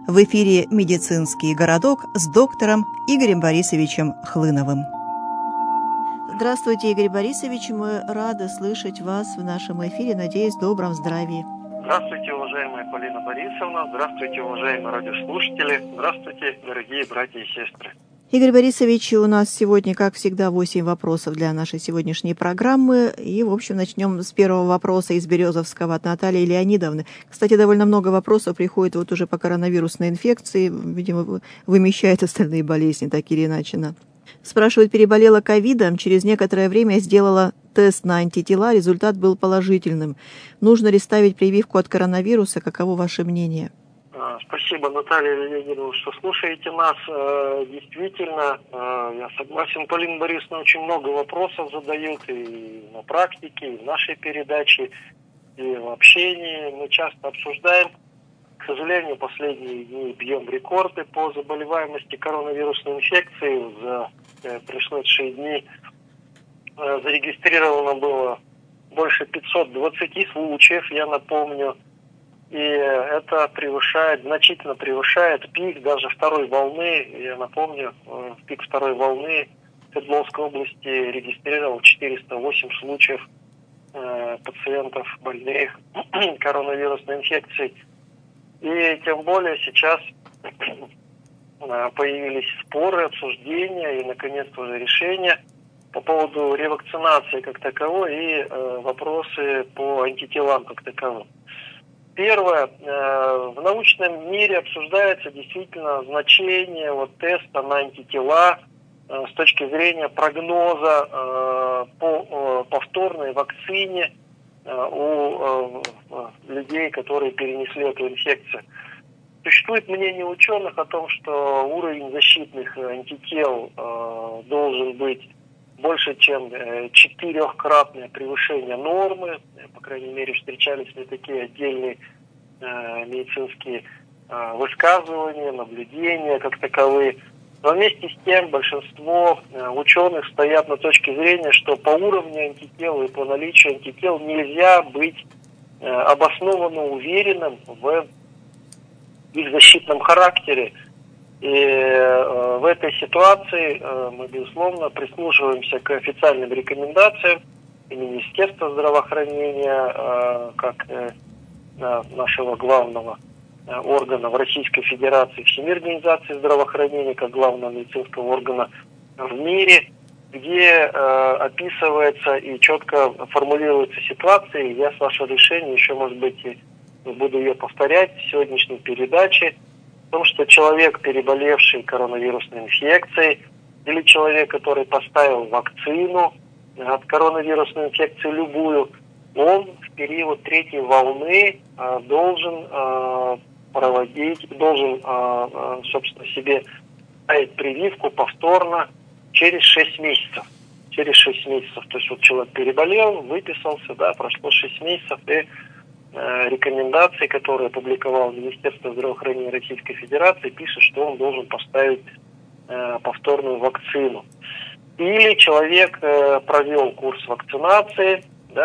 В эфире «Медицинский городок» с доктором Игорем Борисовичем Хлыновым. Здравствуйте, Игорь Борисович. Мы рады слышать вас в нашем эфире. Надеюсь, в добром здравии. Здравствуйте, уважаемая Полина Борисовна. Здравствуйте, уважаемые радиослушатели. Здравствуйте, дорогие братья и сестры. Игорь Борисович, у нас сегодня, как всегда, 8 вопросов для нашей сегодняшней программы. И, в общем, начнем с первого вопроса из Березовского от Натальи Леонидовны. Кстати, довольно много вопросов приходит вот уже по коронавирусной инфекции. Видимо, вымещает остальные болезни, так или иначе. Спрашивает, переболела ковидом, через некоторое время сделала тест на антитела, результат был положительным. Нужно ли ставить прививку от коронавируса? Каково ваше мнение? Спасибо, Наталья Леонидовна, что слушаете нас. Действительно, я согласен, Полина Борисовна очень много вопросов задают и на практике, и в нашей передаче, и в общении. Мы часто обсуждаем. К сожалению, последние дни бьем рекорды по заболеваемости коронавирусной инфекцией. За прошедшие дни зарегистрировано было больше 520 случаев, я напомню. И это значительно превышает пик даже второй волны. Я напомню, пик второй волны в Свердловской области регистрировал 408 случаев пациентов, больных коронавирусной инфекцией. И тем более сейчас появились споры, обсуждения и, наконец-то, уже решения по поводу ревакцинации как таковой и вопросы по антителам как таковым. Первое, в научном мире обсуждается действительно значение теста на антитела с точки зрения прогноза по повторной вакцине у людей, которые перенесли эту инфекцию. Существует мнение ученых о том, что уровень защитных антител должен быть больше, чем 4-кратное превышение нормы. По крайней мере, встречались мне такие отдельные медицинские высказывания, наблюдения как таковые. Но вместе с тем большинство ученых стоят на точке зрения, что по уровню антител и по наличию антител нельзя быть обоснованно уверенным в их защитном характере. И в этой ситуации мы, безусловно, прислушиваемся к официальным рекомендациям и Министерства здравоохранения, как нашего главного органа в Российской Федерации, Всемирной организации здравоохранения, как главного медицинского органа в мире, где описывается и четко формулируется ситуация. И я, с вашего решения, еще, может быть, буду ее повторять в сегодняшней передаче, в том, что человек, переболевший коронавирусной инфекцией, или человек, который поставил вакцину от коронавирусной инфекции любую, он в период третьей волны должен собственно, себе ставить прививку повторно через 6 месяцев. Через 6 месяцев. То есть человек переболел, выписался, прошло 6 месяцев, и рекомендации, которые опубликовало Министерство здравоохранения Российской Федерации, пишет, что он должен поставить повторную вакцину. Или человек провел курс вакцинации,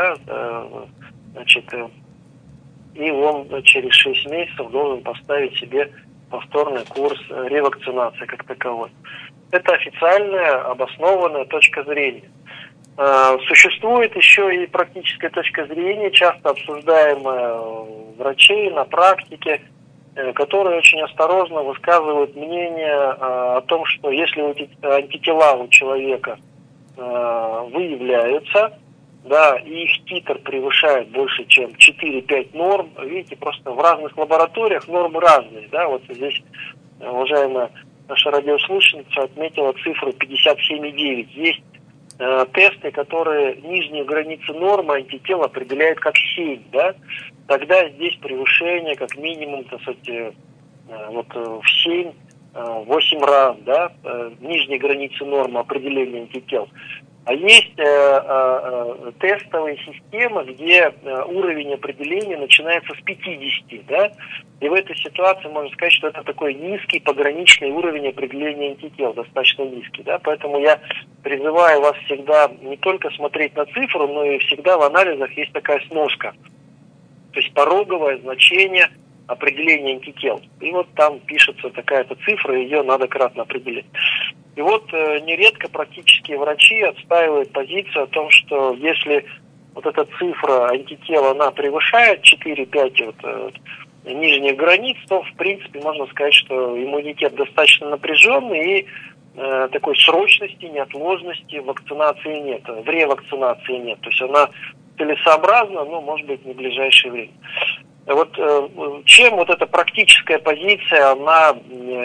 и он через 6 месяцев должен поставить себе повторный курс ревакцинации как таковой. Это официальная, обоснованная точка зрения. Существует еще и практическая точка зрения, часто обсуждаемая врачей на практике, которые очень осторожно высказывают мнение о том, что если антитела у человека выявляются, и их титр превышает больше, чем 4-5 норм, видите, просто в разных лабораториях нормы разные. Вот здесь, уважаемая наша радиослушательница отметила цифру 57,9. Есть тесты, которые нижнюю границу нормы антител определяют как 7, тогда здесь превышение как минимум, в 7-8 раз, нижней границы нормы определения антител. А есть тестовые системы, где уровень определения начинается с 50, и в этой ситуации можно сказать, что это такой низкий пограничный уровень определения антител, достаточно низкий, поэтому я призываю вас всегда не только смотреть на цифру, но и всегда в анализах есть такая сноска, то есть пороговое значение определение антител. И вот там пишется такая-то цифра, ее надо кратно определить. И вот нередко практически врачи отстаивают позицию о том, что если вот эта цифра антител, она превышает 4-5 нижних границ, то в принципе можно сказать, что иммунитет достаточно напряженный и такой срочности, неотложности вакцинации нет, в ревакцинации нет. То есть она целесообразна, но может быть не в ближайшее время. Вот чем вот эта практическая позиция, она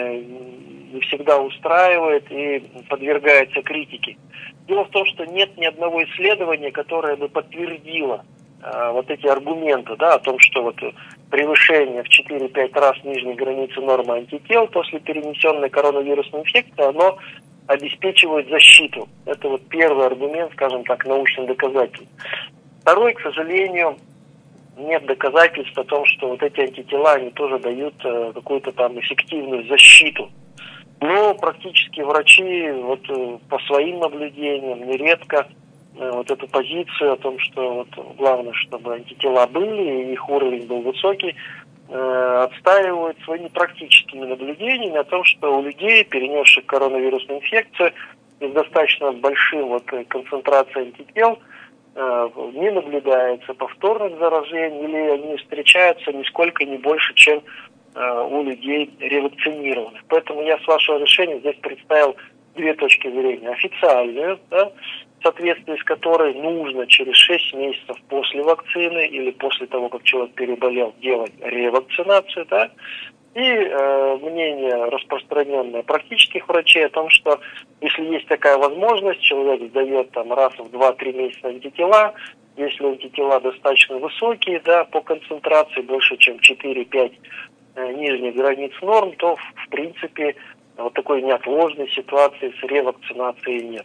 не всегда устраивает и подвергается критике. Дело в том, что нет ни одного исследования, которое бы подтвердило вот эти аргументы, да, о том, что вот превышение в 4-5 раз нижней границы нормы антител после перенесенной коронавирусной инфекции, оно обеспечивает защиту. Это вот первый аргумент, скажем так, научно доказательный. Второй, к сожалению, нет доказательств о том, что вот эти антитела, они тоже дают какую-то там эффективную защиту. Но практически врачи вот по своим наблюдениям нередко вот эту позицию о том, что вот главное, чтобы антитела были и их уровень был высокий, отстаивают своими практическими наблюдениями о том, что у людей, перенесших коронавирусную инфекцию и с достаточно большим концентрацией антител, не наблюдается повторных заражений или они встречаются нисколько не больше, чем у людей ревакцинированных. Поэтому я с вашего решения здесь представил две точки зрения. Официальную, да, в соответствии с которой нужно через 6 месяцев после вакцины или после того, как человек переболел, делать ревакцинацию, да, и мнение распространенное практических врачей о том, что если есть такая возможность, человек сдает там раз в 2-3 месяца антитела, если антитела достаточно высокие, да, по концентрации больше, чем 4-5 нижних границ норм, то в принципе вот такой неотложной ситуации с ревакцинацией нет.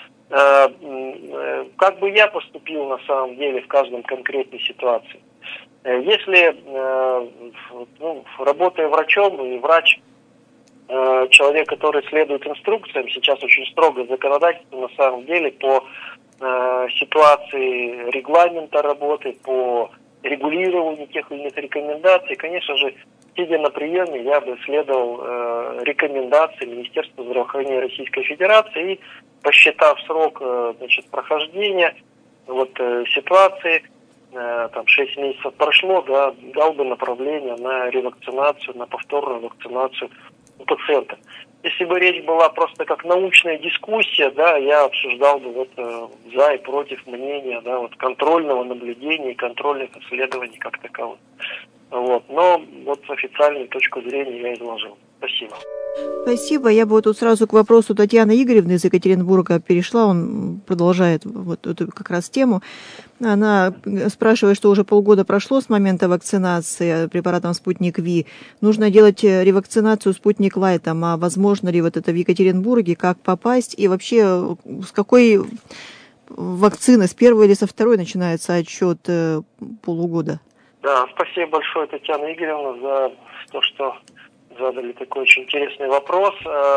Как бы я поступил на самом деле в каждом конкретной ситуации? Если, работая врачом, и врач, человек, который следует инструкциям, сейчас очень строгое законодательство на самом деле по ситуации регламента работы, по регулированию тех или иных рекомендаций, конечно же, сидя на приеме, я бы следовал рекомендации Министерства здравоохранения Российской Федерации и, посчитав срок прохождения ситуации, там 6 месяцев прошло, да, дал бы направление на ревакцинацию, на повторную вакцинацию у пациента. Если бы речь была просто как научная дискуссия, да, я обсуждал бы за и против мнения, да, контрольного наблюдения и контрольных исследований как таковых. Но официальную точку зрения я изложил. Спасибо. Спасибо. Я бы тут сразу к вопросу Татьяны Игоревны из Екатеринбурга перешла. Он продолжает эту как раз тему. Она спрашивает, что уже полгода прошло с момента вакцинации препаратом «Спутник Ви». Нужно делать ревакцинацию «Спутник Лайтом». А возможно ли это в Екатеринбурге? Как попасть? И вообще, с какой вакцины, с первой или со второй начинается отсчет полугода? Да, спасибо большое, Татьяна Игоревна, за то, что задали такой очень интересный вопрос.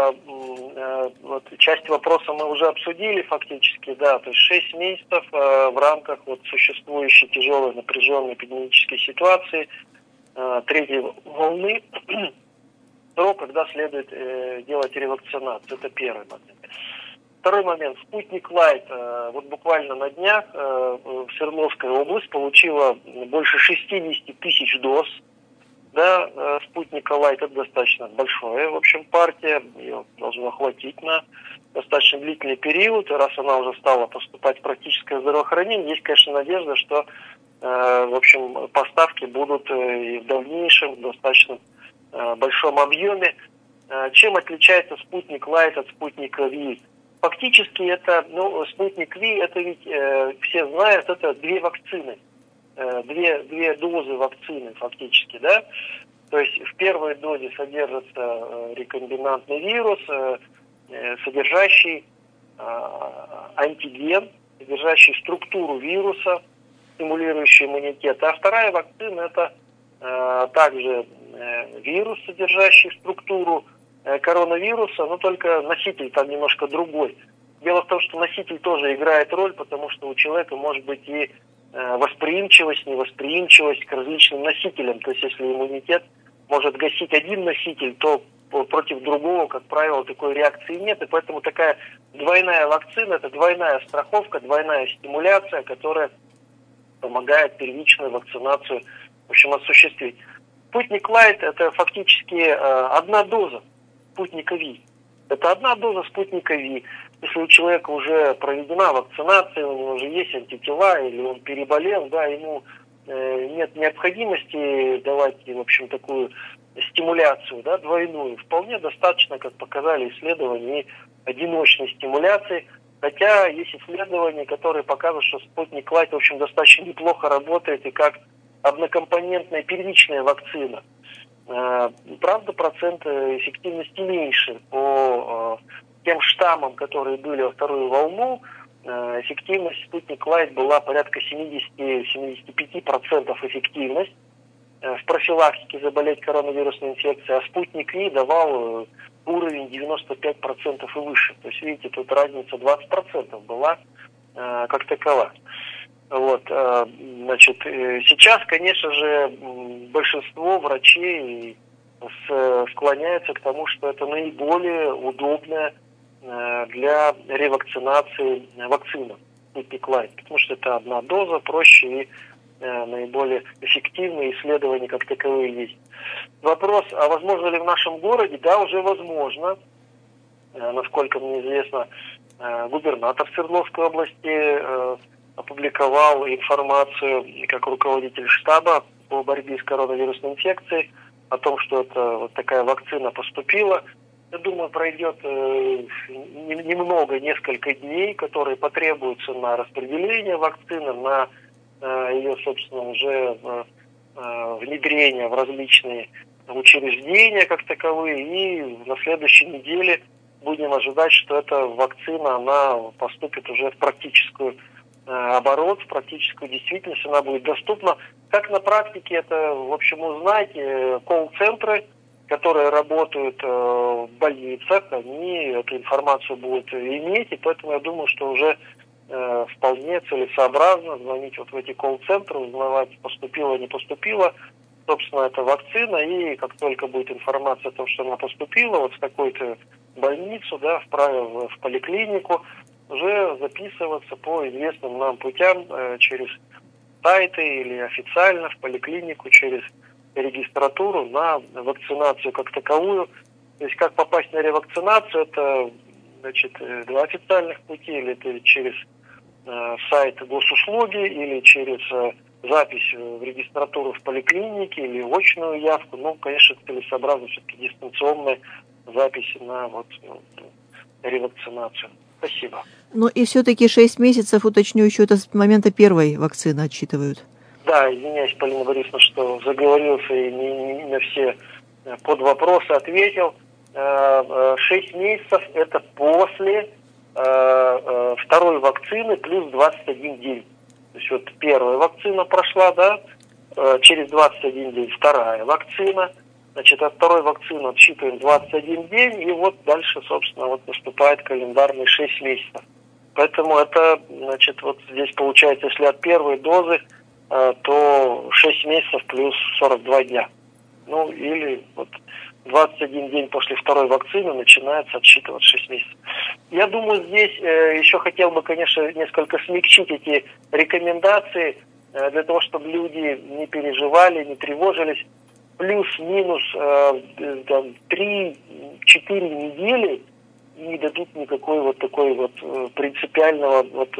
Часть вопроса мы уже обсудили фактически, да, то есть 6 месяцев в рамках существующей тяжелой напряженной эпидемической ситуации третьей волны, срок, когда следует делать ревакцинацию. Это первый момент. Второй момент. «Спутник Лайт» буквально на днях Свердловская область получила больше 60 тысяч доз. Да, «Спутника Лайт» — это достаточно большая, в общем, партия, ее должно хватить на достаточно длительный период, и раз она уже стала поступать в практическое здравоохранение, есть, конечно, надежда, что, в общем, поставки будут и в дальнейшем в достаточно большом объеме. Чем отличается «Спутник Лайт» от «Спутника Ви»? Фактически это, «Спутник Ви», это ведь все знают, это две вакцины. Две дозы вакцины фактически, да. То есть в первой дозе содержится рекомбинантный вирус, содержащий антиген, содержащий структуру вируса, стимулирующий иммунитет. А вторая вакцина — это также вирус, содержащий структуру коронавируса, но только носитель там немножко другой. Дело в том, что носитель тоже играет роль, потому что у человека может быть и восприимчивость, невосприимчивость к различным носителям. То есть если иммунитет может гасить один носитель, то против другого, как правило, такой реакции нет. И поэтому такая двойная вакцина – это двойная страховка, двойная стимуляция, которая помогает первичную вакцинацию, в общем, осуществить. Спутник Лайт – это фактически одна доза спутника Ви. Это одна доза спутника Ви. Если у человека уже проведена вакцинация, у него уже есть антитела, или он переболел, да, ему нет необходимости давать, в общем, такую стимуляцию, да, двойную. Вполне достаточно, как показали исследования, и одиночной стимуляции. Хотя есть исследования, которые показывают, что спутник Лайт, в общем, достаточно неплохо работает и как однокомпонентная первичная вакцина. Правда, процент эффективности меньше. По тем штаммам, которые были во вторую волну, эффективность спутник Лайт была порядка 70-75% эффективность в профилактике заболеть коронавирусной инфекцией, а спутник Ви давал уровень 95% и выше. То есть, видите, тут разница 20% была как такова. Вот, значит, сейчас, конечно же, большинство врачей склоняются к тому, что это наиболее удобная для ревакцинации вакцина спутник Лайт, потому что это одна доза, проще и наиболее эффективные исследования как таковые есть. Вопрос, а возможно ли в нашем городе? Да, уже возможно. Насколько мне известно, губернатор Свердловской области опубликовал информацию как руководитель штаба по борьбе с коронавирусной инфекцией о том, что это вот такая вакцина поступила. Я думаю, пройдет немного, несколько дней, которые потребуются на распределение вакцины, на ее, собственно, уже внедрение в различные учреждения как таковые. И на следующей неделе будем ожидать, что эта вакцина, она поступит уже в практическую оборот, в практическую действительность, она будет доступна. Как на практике это, в общем, узнать, колл-центры, которые работают в больницах, они эту информацию будут иметь, и поэтому я думаю, что уже вполне целесообразно звонить вот в эти колл-центры, узнавать, поступила, не поступила, собственно, эта вакцина, и как только будет информация о том, что она поступила вот в такую-то больницу, да, в поликлинику, уже записываться по известным нам путям через сайты или официально в поликлинику, через регистратуру на вакцинацию как таковую. То есть как попасть на ревакцинацию, это, значит, два официальных пути, или это через сайт госуслуги, или через запись в регистратуру в поликлинике, или очную явку. Ну, конечно, целесообразно все-таки дистанционная запись на вот ревакцинацию. Спасибо. Ну и все-таки 6 месяцев, уточню еще, это с момента первой вакцины отсчитывают. Да, извиняюсь, Полина Борисовна, что заговорился и не на все подвопросы ответил. 6 месяцев – это после второй вакцины плюс 21 день. То есть вот первая вакцина прошла, да, через 21 день вторая вакцина. Значит, от второй вакцины отсчитываем 21 день, и вот дальше, собственно, вот наступает календарный 6 месяцев. Поэтому это, значит, вот здесь получается, если от первой дозы, то 6 месяцев плюс 42 дня. Ну, или вот 21 день после второй вакцины начинается отсчитывать 6 месяцев. Я думаю, здесь еще хотел бы, конечно, несколько смягчить эти рекомендации, для того, чтобы люди не переживали, не тревожились. Плюс-минус 3-4 недели не дадут никакой вот такой вот принципиального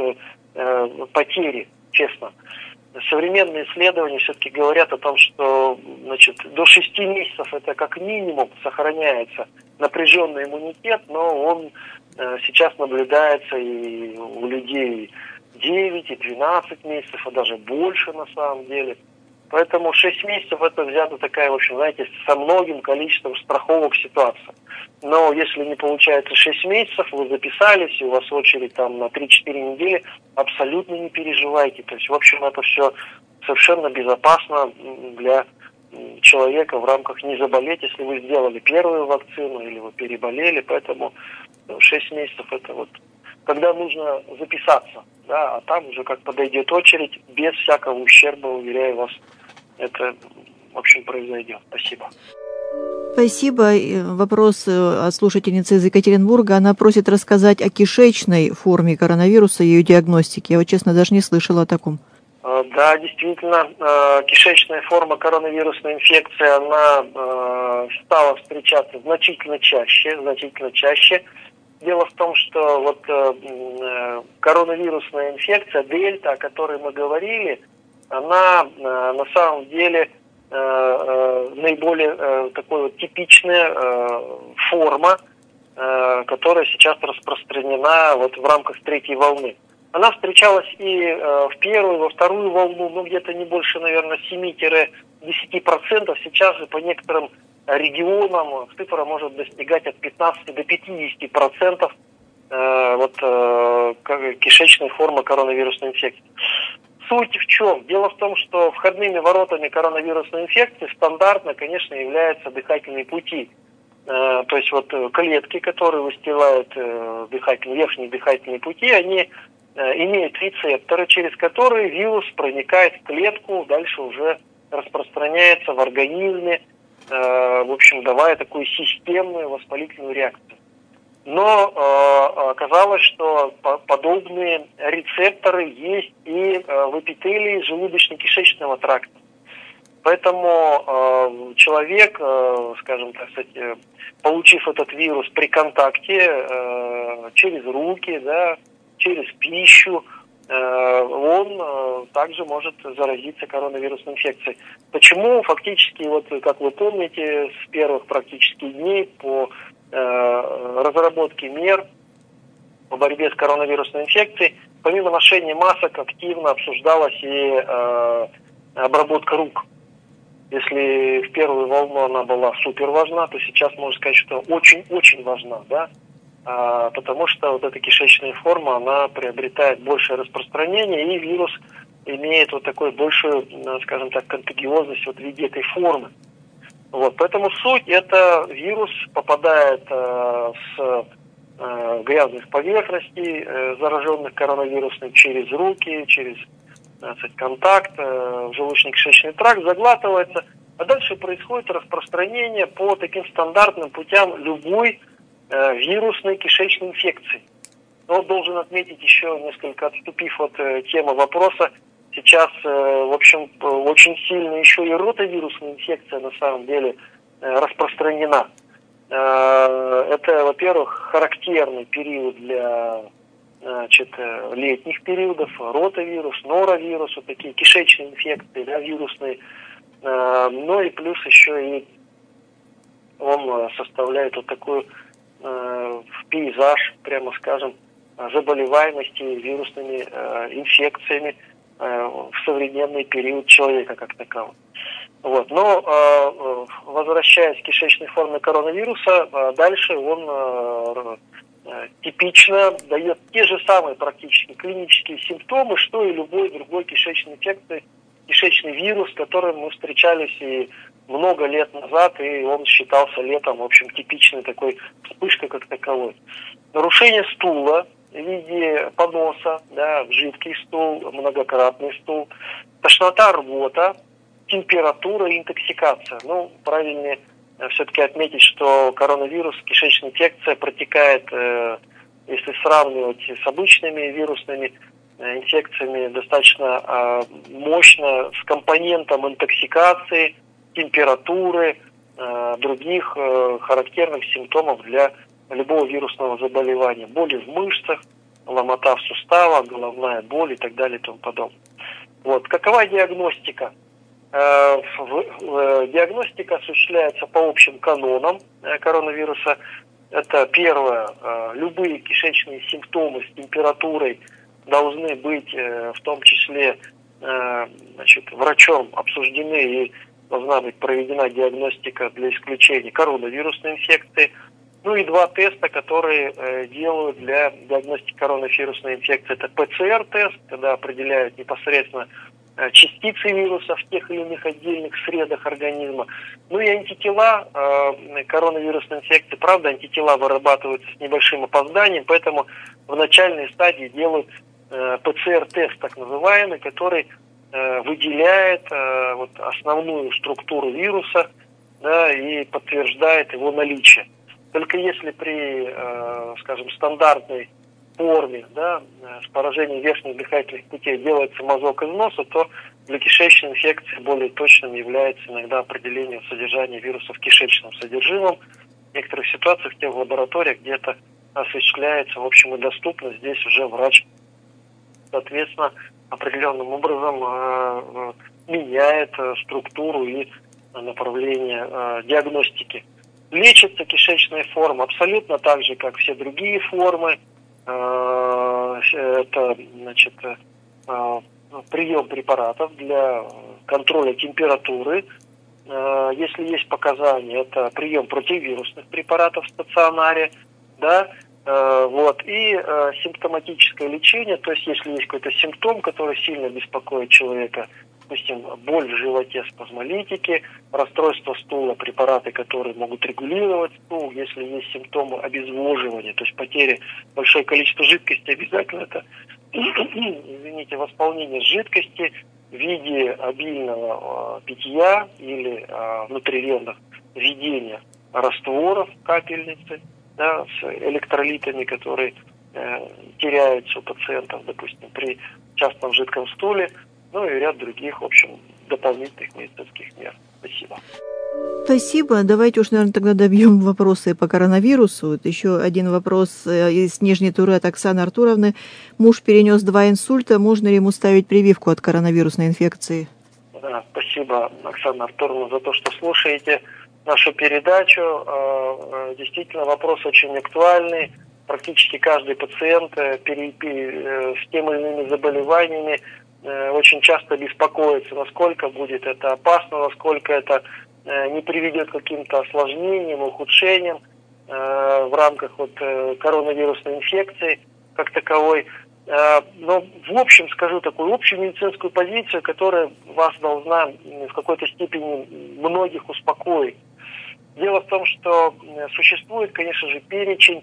потери, честно. Современные исследования все-таки говорят о том, что, значит, до 6 месяцев это как минимум сохраняется напряженный иммунитет, но он сейчас наблюдается и у людей 9, и 12 месяцев, а даже больше на самом деле. Поэтому 6 месяцев это взята такая, в общем, знаете, со многим количеством страховок ситуация. Но если не получается 6 месяцев, вы записались, и у вас очередь там на 3-4 недели, абсолютно не переживайте. То есть, в общем, это все совершенно безопасно для человека в рамках не заболеть, если вы сделали первую вакцину или вы переболели. Поэтому 6 месяцев это вот когда нужно записаться, да, а там уже как подойдет очередь, без всякого ущерба, уверяю вас, это, в общем, произойдет. Спасибо. Спасибо. Вопрос от слушательницы из Екатеринбурга. Она просит рассказать о кишечной форме коронавируса и ее диагностике. Я вот, честно, даже не слышала о таком. Да, действительно, кишечная форма коронавирусной инфекции, она стала встречаться значительно чаще. Дело в том, что вот коронавирусная инфекция, дельта, о которой мы говорили, она на самом деле наиболее такой вот типичная форма, которая сейчас распространена вот в рамках третьей волны. Она встречалась и в первую, во вторую волну, ну где-то не больше, наверное, 7-10%. Сейчас же по некоторым регионам цифра может достигать от 15 до 50% кишечной формы коронавирусной инфекции. Суть в чем? Дело в том, что входными воротами коронавирусной инфекции стандартно, конечно, являются дыхательные пути. То есть вот клетки, которые выстилают верхние дыхательные пути, они имеют рецепторы, через которые вирус проникает в клетку, дальше уже распространяется в организме, в общем, давая такую системную воспалительную реакцию. Но оказалось, что подобные рецепторы есть и в эпителии желудочно-кишечного тракта. Поэтому человек, скажем так сказать, получив этот вирус при контакте через руки, да, через пищу, он также может заразиться коронавирусной инфекцией. Почему? Фактически, вот как вы помните, с первых практически дней по разработке мер по борьбе с коронавирусной инфекцией, помимо ношения масок, активно обсуждалась и обработка рук. Если в первую волну она была супер важна, то сейчас можно сказать, что очень-очень важна, да, потому что вот эта кишечная форма, она приобретает большее распространение, и вирус имеет вот такую большую, скажем так, контагиозность вот в виде этой формы. Вот, поэтому суть – это вирус попадает с грязных поверхностей, зараженных коронавирусным, через руки, через контакт, желудочно-кишечный тракт, заглатывается, а дальше происходит распространение по таким стандартным путям любой вирусной кишечной инфекции. Но должен отметить еще, несколько отступив от темы вопроса, сейчас, в общем, очень сильно еще и ротавирусная инфекция на самом деле распространена. Это, во-первых, характерный период для летних периодов, ротавирус, норовирус, вот такие кишечные инфекции, да, вирусные. Ну и плюс еще и он составляет вот такой пейзаж, прямо скажем, заболеваемости вирусными инфекциями в современный период человека как такового. Вот. Но возвращаясь к кишечной форме коронавируса, дальше он типично дает те же самые практически клинические симптомы, что и любой другой кишечной инфекции, кишечный вирус, с которым мы встречались и много лет назад, и он считался летом, в общем, типичной такой вспышкой как таковой. Нарушение стула в виде поноса, да, жидкий стул, многократный стул, тошнота, рвота, температура и интоксикация. Ну, правильнее все-таки отметить, что коронавирус, кишечная инфекция протекает, если сравнивать с обычными вирусными инфекциями, достаточно мощно с компонентом интоксикации, температуры, других характерных симптомов для любого вирусного заболевания. Боли в мышцах, ломота в суставах, головная боль и так далее и тому подобное. Вот. Какова диагностика? Диагностика осуществляется по общим канонам коронавируса. Это первое. Любые кишечные симптомы с температурой должны быть в том числе врачом обсуждены и должна быть проведена диагностика для исключения коронавирусной инфекции. Ну и два теста, которые делают для диагностики коронавирусной инфекции. Это ПЦР-тест, когда определяют непосредственно частицы вируса в тех или иных отдельных средах организма. Ну и антитела коронавирусной инфекции, правда, антитела вырабатываются с небольшим опозданием, поэтому в начальной стадии делают ПЦР-тест, так называемый, который выделяет основную структуру вируса, да, и подтверждает его наличие. Только если при, скажем, стандартной форме, да, с поражением верхних дыхательных путей делается мазок из носа, то для кишечной инфекции более точным является иногда определение содержания вируса в кишечном содержимом. В некоторых ситуациях в тех лабораториях, где это осуществляется, в общем, и доступно, здесь уже врач, соответственно, определенным образом меняет структуру и направление диагностики. Лечится кишечная форма абсолютно так же, как все другие формы. Это, значит, прием препаратов для контроля температуры. Если есть показания, это прием противовирусных препаратов в стационаре, да, и симптоматическое лечение, то есть если есть какой-то симптом, который сильно беспокоит человека, допустим, боль в животе, спазмолитики, расстройство стула, препараты, которые могут регулировать стул, если есть симптомы обезвоживания, то есть потери большое количество жидкости, обязательно это, восполнение жидкости в виде обильного питья или внутривенных введения растворов капельницы, да, с электролитами, которые теряются у пациентов, допустим, при частом жидком стуле, ну и ряд других, в общем, дополнительных медицинских мер. Спасибо. Спасибо. Давайте уж, наверное, тогда добьем вопросы по коронавирусу. Вот еще один вопрос из Нижней Туры от Оксаны Артуровны. Муж перенес 2 инсульта. Можно ли ему ставить прививку от коронавирусной инфекции? Да, спасибо, Оксана Артуровна, за то, что слушаете нашу передачу. Действительно, вопрос очень актуальный. Практически каждый пациент с теми или иными заболеваниями очень часто беспокоится, насколько будет это опасно, насколько это не приведет к каким-то осложнениям, ухудшениям в рамках коронавирусной инфекции как таковой. Но в общем скажу такую общую медицинскую позицию, которая вас должна в какой-то степени многих успокоить. Дело в том, что существует, конечно же, перечень,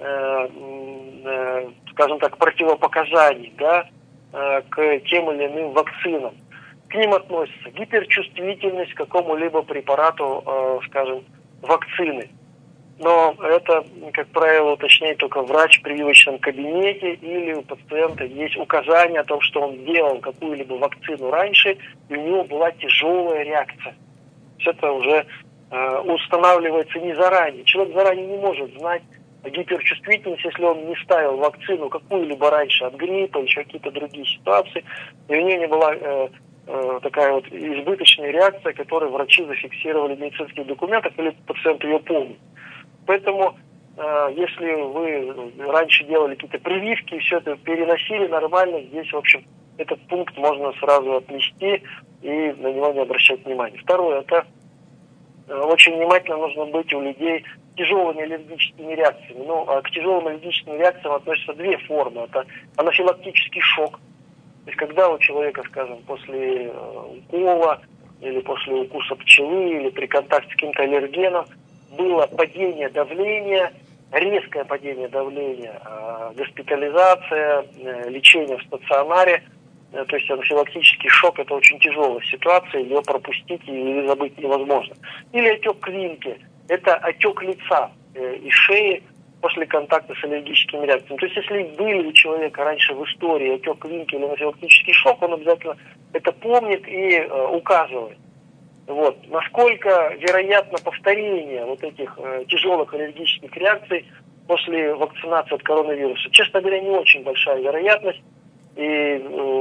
скажем так, противопоказаний, да, к тем или иным вакцинам. К ним относится гиперчувствительность к какому-либо препарату, скажем, вакцины. Но это, как правило, уточняет только врач в прививочном кабинете или у пациента есть указание о том, что он делал какую-либо вакцину раньше, и у него была тяжелая реакция. Все это уже устанавливается не заранее. Человек заранее не может знать гиперчувствительность, если он не ставил вакцину какую-либо раньше от гриппа, еще какие-то другие ситуации, и у нее не была такая вот избыточная реакция, которую врачи зафиксировали в медицинских документах, или пациент ее помнит. Поэтому, если вы раньше делали какие-то прививки и все это переносили нормально, здесь, в общем, этот пункт можно сразу отнести и на него не обращать внимания. Второе, это очень внимательно нужно быть у людей с тяжелыми аллергическими реакциями. Ну, к тяжелым аллергическим реакциям относятся 2 формы. Это анафилактический шок. То есть, когда у человека, скажем, после укола или после укуса пчелы или при контакте с каким-то аллергеном было падение давления, резкое падение давления, госпитализация, лечение в стационаре. То есть анафилактический шок – это очень тяжелая ситуация, ее пропустить или забыть невозможно. Или отек квинки – это отек лица и шеи после контакта с аллергическими реакциями. То есть если были у человека раньше в истории отек квинки или анафилактический шок, он обязательно это помнит и указывает. Вот. Насколько вероятно повторение вот этих тяжелых аллергических реакций после вакцинации от коронавируса? Честно говоря, не очень большая вероятность. И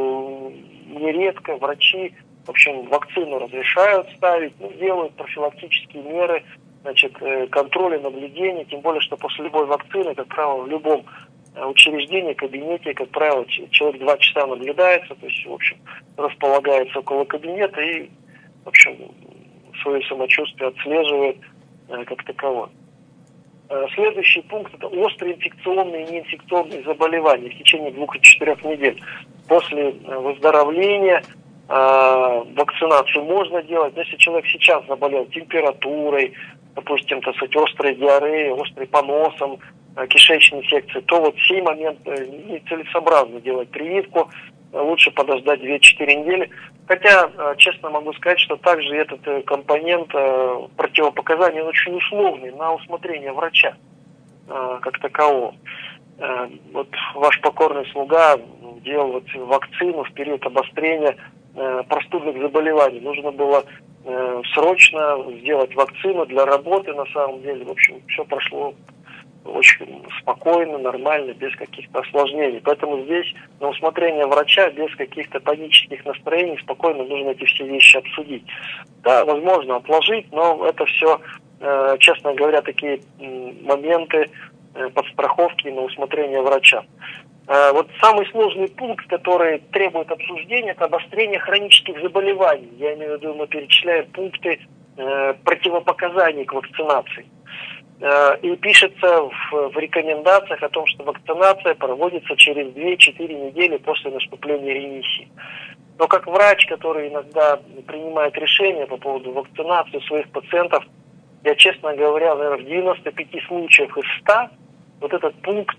нередко врачи, в общем, вакцину разрешают ставить, делают профилактические меры, значит, контроля, наблюдения, тем более, что после любой вакцины, как правило, в любом учреждении, кабинете, как правило, человек 2 часа наблюдается, то есть, в общем, располагается около кабинета и, в общем, свое самочувствие отслеживает как таковое. Следующий пункт – это острые инфекционные и неинфекционные заболевания в течение 2-4 недель. После выздоровления вакцинацию можно делать. Но если человек сейчас заболел температурой, допустим, так сказать, острой диареей, острым поносом, кишечной инфекцией, то вот в сей момент нецелесообразно делать прививку. Лучше подождать 2-4 недели. Хотя, честно могу сказать, что также этот компонент противопоказаний очень условный, на усмотрение врача как такового. Вот ваш покорный слуга делал вот вакцину в период обострения простудных заболеваний. Нужно было срочно сделать вакцину для работы, на самом деле. В общем, все прошло очень спокойно, нормально, без каких-то осложнений. Поэтому здесь на усмотрение врача, без каких-то панических настроений, спокойно нужно эти все вещи обсудить. Да, возможно отложить, но это все, честно говоря, такие моменты подстраховки на усмотрение врача. Вот самый сложный пункт, который требует обсуждения, это обострение хронических заболеваний. Я имею в виду, мы перечисляем пункты противопоказаний к вакцинации. И пишется в рекомендациях о том, что вакцинация проводится через 2-4 недели после наступления ремиссии. Но как врач, который иногда принимает решения по поводу вакцинации своих пациентов, я, честно говоря, наверное, в 95 случаях из 100 вот этот пункт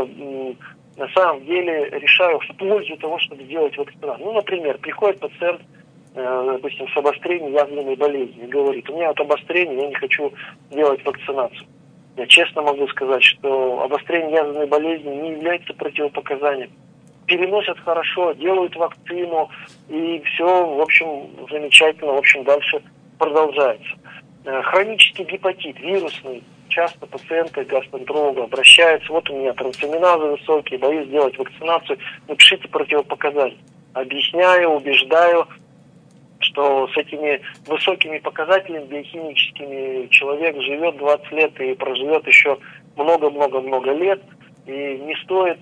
на самом деле решаю в пользу того, чтобы сделать вакцинацию. Ну, например, приходит пациент, допустим, с обострением язвенной болезни и говорит: у меня от обострения, я не хочу делать вакцинацию. Я честно могу сказать, что обострение язвенной болезни не является противопоказанием. Переносят хорошо, делают вакцину, и все, в общем, замечательно, в общем, дальше продолжается. Хронический гепатит, вирусный. Часто пациенты к гастроэнтерологу обращаются: вот у меня трансаминазы высокие, боюсь делать вакцинацию, напишите противопоказания. Объясняю, убеждаю, что с этими высокими показателями биохимическими человек живет 20 лет и проживет еще много-много-много лет. И не стоит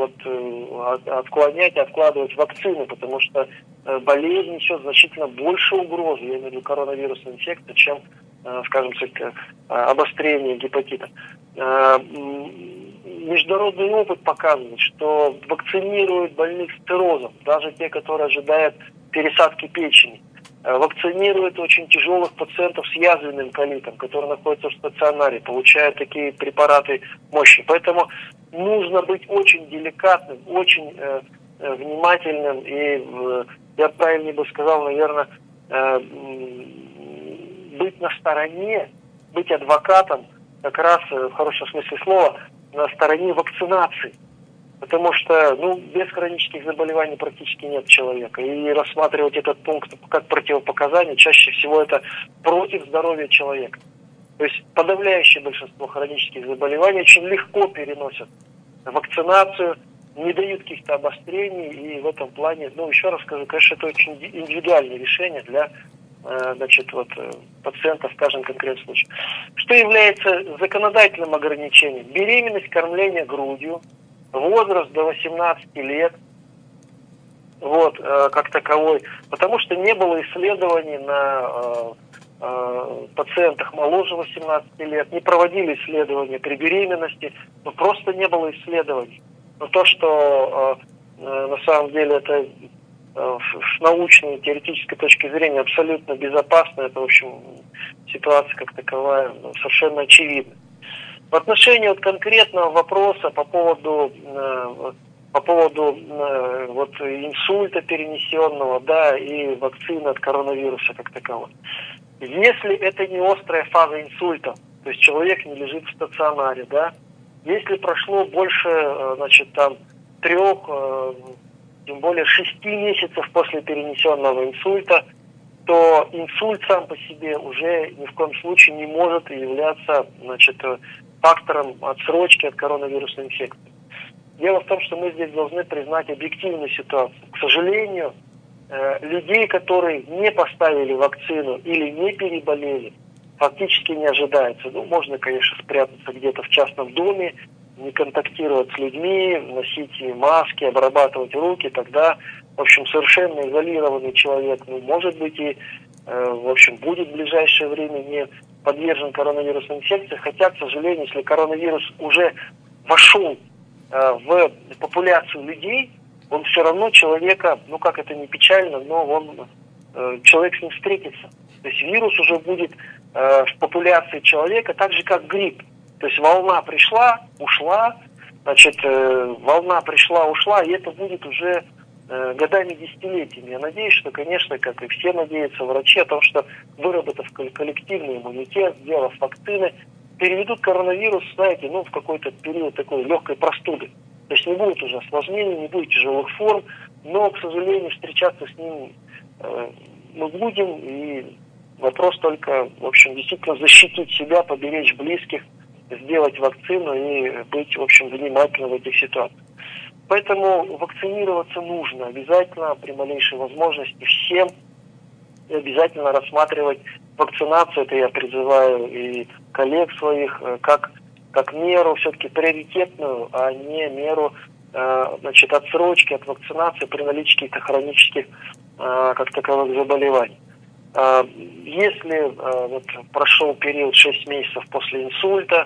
отклонять, откладывать вакцину, потому что болезнь несет значительно больше угрозы, я имею в виду коронавирусная инфекция, чем, скажем так, обострение гепатита. Международный опыт показывает, что вакцинируют больных с циррозом, даже те, которые ожидают пересадки печени. Вакцинируют очень тяжелых пациентов с язвенным колитом, которые находятся в стационаре, получают такие препараты мощи. Поэтому нужно быть очень деликатным, очень внимательным и, я правильнее бы сказал, наверное, быть на стороне, быть адвокатом, как раз в хорошем смысле слова, на стороне вакцинации. Потому что, без хронических заболеваний практически нет человека. И рассматривать этот пункт как противопоказание, чаще всего это против здоровья человека. То есть подавляющее большинство хронических заболеваний очень легко переносят вакцинацию, не дают каких-то обострений. И в этом плане, еще раз скажу, конечно, это очень индивидуальное решение для пациента в каждом конкретном случае. Что является законодательным ограничением? Беременность, кормление грудью, возраст до 18 лет, как таковой, потому что не было исследований на пациентах моложе 18 лет, не проводили исследования при беременности, просто не было исследований. Но то, что на самом деле это с научной, теоретической точки зрения абсолютно безопасно, это, в общем, ситуация как таковая совершенно очевидна. В отношении конкретного вопроса по поводу инсульта перенесенного, и вакцины от коронавируса как таковой. Если это не острая фаза инсульта, то есть человек не лежит в стационаре, если прошло больше, 3, тем более 6 месяцев после перенесенного инсульта, то инсульт сам по себе уже ни в коем случае не может являться, фактором отсрочки от коронавирусной инфекции. Дело в том, что мы здесь должны признать объективную ситуацию. К сожалению, людей, которые не поставили вакцину или не переболели, фактически не ожидается. Можно, конечно, спрятаться где-то в частном доме, не контактировать с людьми, носить маски, обрабатывать руки, тогда, в общем, совершенно изолированный человек, может быть, и, в общем, будет в ближайшее время не подвержен коронавирусной инфекции, хотя, к сожалению, если коронавирус уже вошел в популяцию людей, он все равно человека, ну как это не печально, но человек с ним встретится. То есть вирус уже будет в популяции человека так же, как грипп. То есть волна пришла, ушла, волна пришла, ушла, и это будет уже годами, десятилетиями. Я надеюсь, что, конечно, как и все надеются врачи, о том, что выработав коллективный иммунитет, сделав вакцины, переведут коронавирус, знаете, в какой-то период такой легкой простуды. То есть не будет уже осложнений, не будет тяжелых форм, но, к сожалению, встречаться с ним мы будем, и вопрос только, в общем, действительно защитить себя, поберечь близких, сделать вакцину и быть, в общем, внимательным в этих ситуациях. Поэтому вакцинироваться нужно обязательно при малейшей возможности всем, и обязательно рассматривать вакцинацию, это я призываю и коллег своих, как меру все-таки приоритетную, а не меру отсрочки от вакцинации при наличии каких-то хронических как таковых заболеваний. Если прошел период 6 месяцев после инсульта,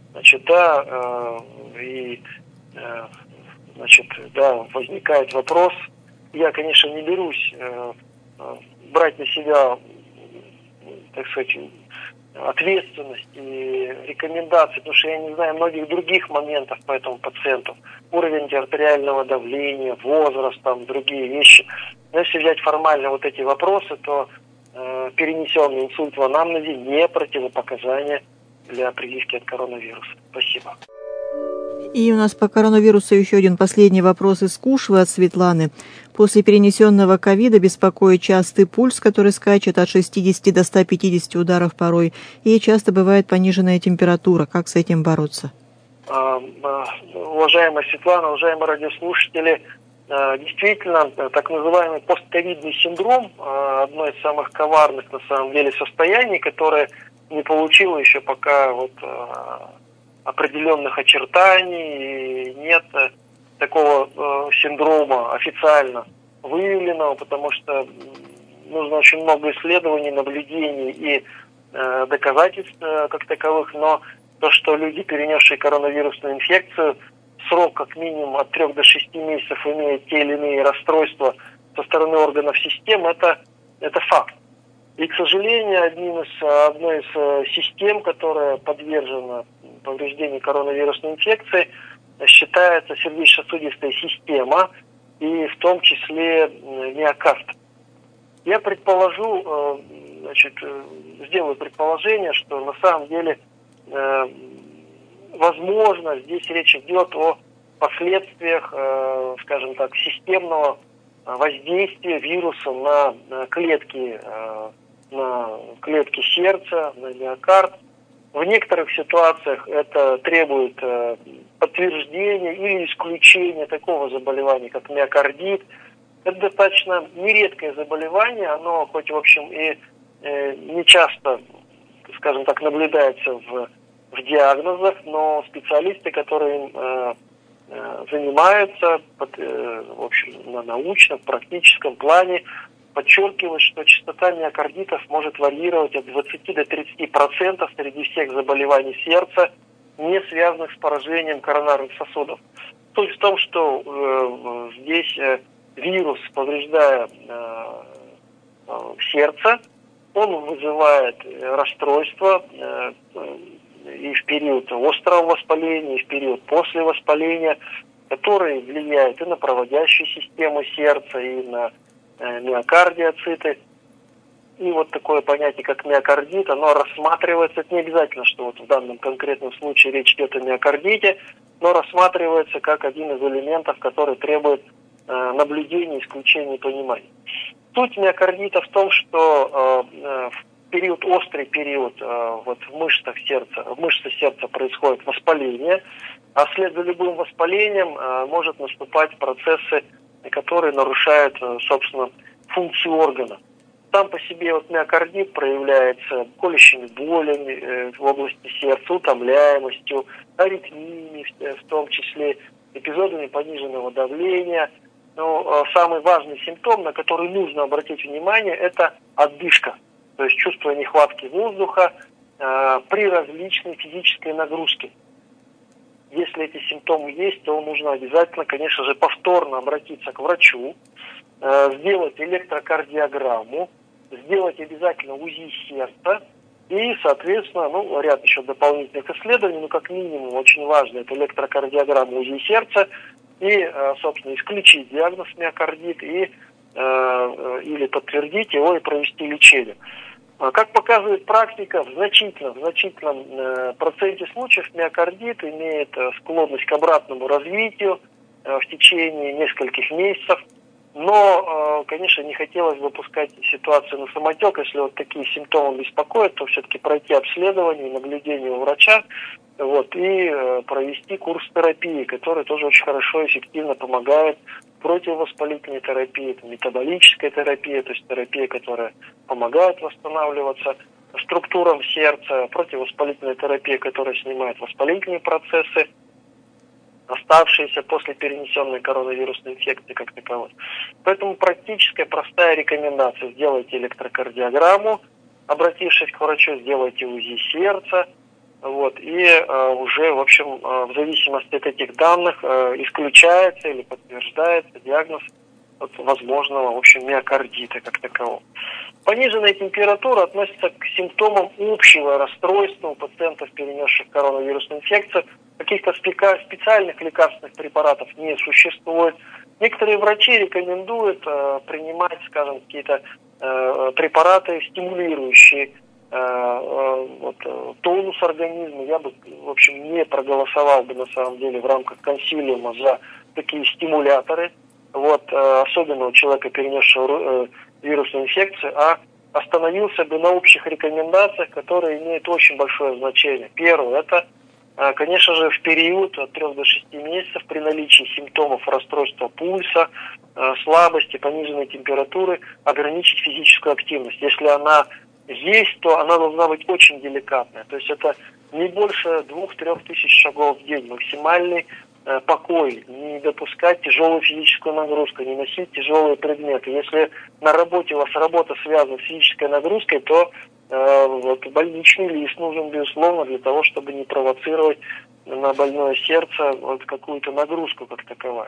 возникает вопрос, я, конечно, не берусь брать на себя, так сказать, ответственность и рекомендации, потому что я не знаю многих других моментов по этому пациенту. Уровень артериального давления, возраст, другие вещи. Но если взять формально вот эти вопросы, то перенесенный инсульт в анамнезе не противопоказание для прививки от коронавируса. Спасибо. И у нас по коронавирусу еще один последний вопрос из Кушвы от Светланы. После перенесенного ковида беспокоит частый пульс, который скачет от 60 до 150 ударов порой, и часто бывает пониженная температура. Как с этим бороться? Уважаемая Светлана, уважаемые радиослушатели, действительно, так называемый постковидный синдром, одно из самых коварных на самом деле состояний, которое не получило еще пока определенных очертаний, и нет такого синдрома официально выявленного, потому что нужно очень много исследований, наблюдений и доказательств как таковых, но то, что люди, перенесшие коронавирусную инфекцию, срок как минимум от 3 до 6 месяцев имеют те или иные расстройства со стороны органов системы, это факт. И, к сожалению, одной из систем, которая подвержена повреждению коронавирусной инфекции, считается сердечно-сосудистая система, и в том числе миокард. Я сделаю предположение, что на самом деле, возможно, здесь речь идет о последствиях, скажем так, системного воздействия вируса на клетки сердца, на миокард. В некоторых ситуациях это требует подтверждения или исключения такого заболевания, как миокардит. Это достаточно нередкое заболевание, оно хоть, в общем, и не часто, скажем так, наблюдается в диагнозах, но специалисты, которые занимаются, в общем, на научном, практическом плане, подчеркивают, что частота миокардитов может варьировать от 20 до 30% среди всех заболеваний сердца, не связанных с поражением коронарных сосудов. Суть в том, что здесь вирус, повреждая сердце, он вызывает расстройство и в период острого воспаления, и в период после воспаления, которые влияют и на проводящую систему сердца, и на миокардиоциты. И вот такое понятие, как миокардит, оно рассматривается, это не обязательно, что вот в данном конкретном случае речь идет о миокардите, но рассматривается как один из элементов, который требует наблюдения, исключения и понимания. Суть миокардита в том, что в острый период в мышцах сердца происходит воспаление, а вслед за любым воспалением может наступать процессы, которые нарушают, собственно, функцию органа. Сам по себе миокардит проявляется колющими болями в области сердца, утомляемостью, аритмиями, в том числе эпизодами пониженного давления. Но самый важный симптом, на который нужно обратить внимание, это одышка, то есть чувство нехватки воздуха при различной физической нагрузке. если эти симптомы есть, то нужно обязательно, конечно же, повторно обратиться к врачу, сделать электрокардиограмму, сделать обязательно УЗИ сердца и, соответственно, ряд еще дополнительных исследований, как минимум очень важно, это электрокардиограмма, УЗИ сердца и, собственно, исключить диагноз миокардит или подтвердить его и провести лечение. Как показывает практика, в значительном проценте случаев миокардит имеет склонность к обратному развитию в течение нескольких месяцев. Но, конечно, не хотелось бы пускать ситуацию на самотек. Если вот такие симптомы беспокоят, то все-таки пройти обследование, наблюдение у врача, и провести курс терапии, который тоже очень хорошо и эффективно помогает противовоспалительной терапии, это метаболическая терапия, то есть терапия, которая помогает восстанавливаться структурам сердца, противовоспалительная терапия, которая снимает воспалительные процессы, оставшиеся после перенесенной коронавирусной инфекции как таковой. Поэтому практическая, простая рекомендация: сделайте электрокардиограмму, обратившись к врачу, сделайте УЗИ сердца, и уже, в общем, в зависимости от этих данных исключается или подтверждается диагноз возможного, в общем, миокардита как такового. Пониженная температура относится к симптомам общего расстройства у пациентов, перенесших коронавирусную инфекцию. Каких-то специальных лекарственных препаратов не существует. Некоторые врачи рекомендуют принимать, скажем, какие-то препараты, стимулирующие тонус организма. Я бы, в общем, не проголосовал бы на самом деле в рамках консилиума за такие стимуляторы, особенно у человека, перенесшего вирусную инфекцию, а остановился бы на общих рекомендациях, которые имеют очень большое значение. Первое, это, конечно же, в период от 3 до 6 месяцев при наличии симптомов расстройства пульса, слабости, пониженной температуры ограничить физическую активность. Если она есть, то она должна быть очень деликатная. То есть это не больше 2-3 тысяч шагов в день, максимальный покой, не допускать тяжелую физическую нагрузку, не носить тяжелые предметы. Если на работе у вас работа связана с физической нагрузкой, то больничный лист нужен, безусловно, для того, чтобы не провоцировать на больное сердце какую-то нагрузку как таковая.